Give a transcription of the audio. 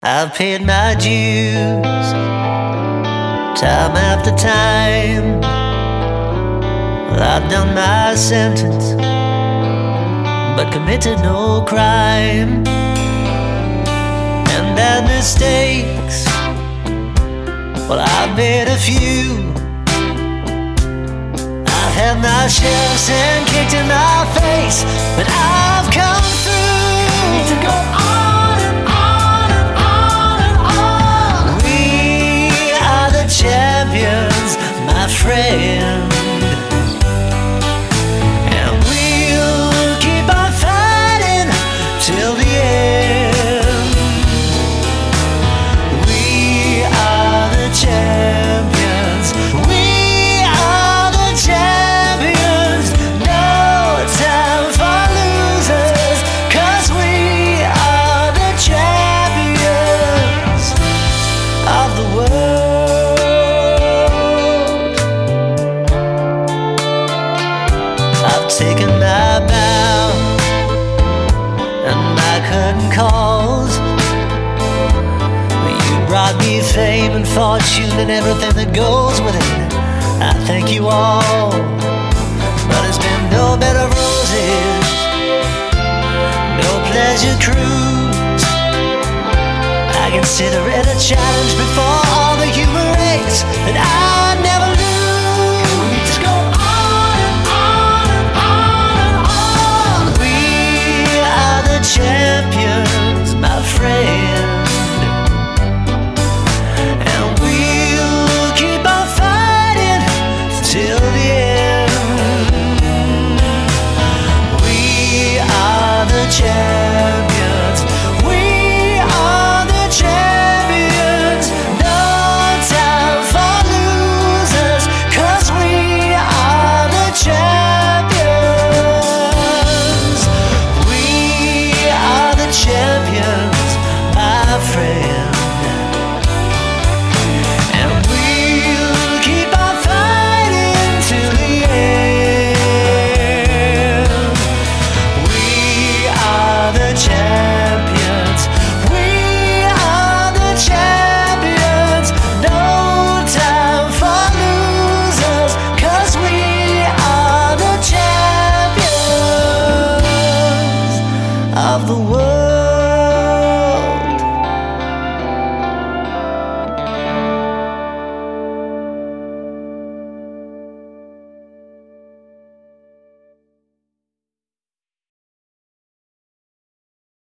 I've paid my dues, time after time. I've done my sentence, but committed no crime. And bad mistakes, well, I've made a few. I've had my share and kicked in my face, but I've come through. Need to go on and on and on and on. We are the champions, my friend. And we'll keep on fighting till the end. We are the champions. We are the champions. No time for losers, 'cause we are the champions of the world. I've taken my bow and my curtain calls. You brought me fame and fortune and everything that goes with it. I thank you all, but it's been no bed of roses, no pleasure cruise. I consider it a challenge before all the human race that I never lose. We just go on and on and on and on. We are the champions, my friend.